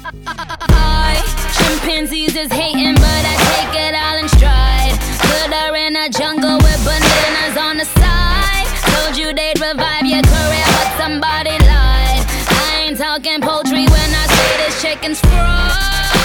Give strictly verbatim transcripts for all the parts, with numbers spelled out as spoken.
Chimpanzees is hating, but I take it all in stride. Put her in a jungle with bananas on the side. Told you they'd revive your career, but somebody lied. I ain't talking poultry when I say this chicken's fried.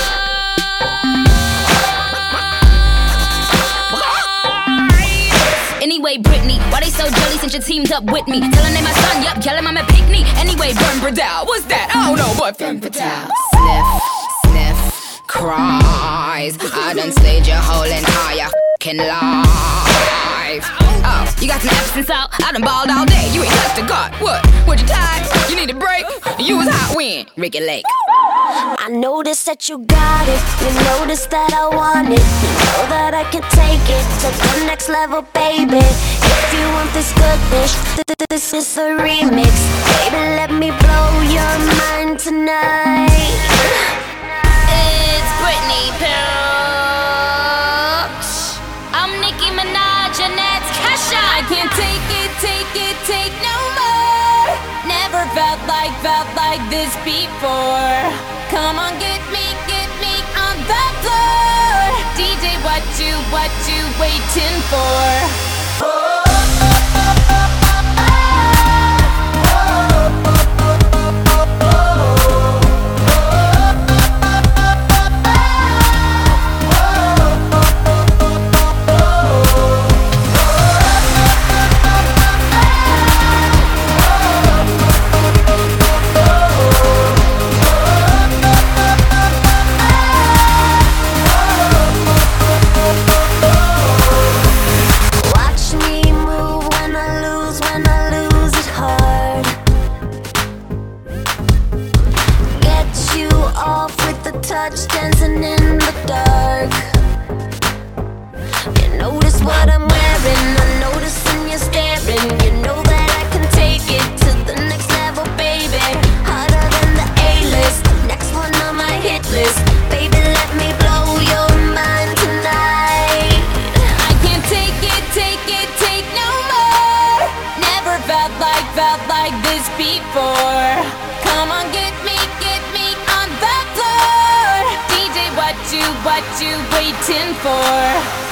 Anyway, Britney, why they so jelly since you teamed up with me? Tellin' they my son, yup, yellin' I'm a picnic. Anyway, Vern Bradell, what's that? I don't know, but Femme Fatale. Sniff, sniff, cries. I done slayed your whole entire f***ing life. Oh, you got some Epsom salt? I done balled all day. You ain't touched a gut. What? What you tired? You need a break? You was hot when? Ricky Lake. I noticed that you got it. You noticed that I want it. You know that I can take it to the next level, baby. If you want this goodness, th th this is a remix. Baby, let me blow your mind tonight. It's Britney Pilch. I'm Nicki Minaj and that's Kesha. I can't take it, take it, take no more. Never felt like, felt like this before. Come on, get me, get me on the floor. D J, what you, what you waiting for? Touch dancing in the dark. You notice what I'm wearing, I'm noticing you're staring. You know that I can take it to the next level, baby. Harder than the A-list, next one on my hit list. Baby, let me blow your mind tonight. I can't take it, take it, take no more. Never felt like, felt like this before. Come on, get me, get me on the floor. What you, what you waiting for?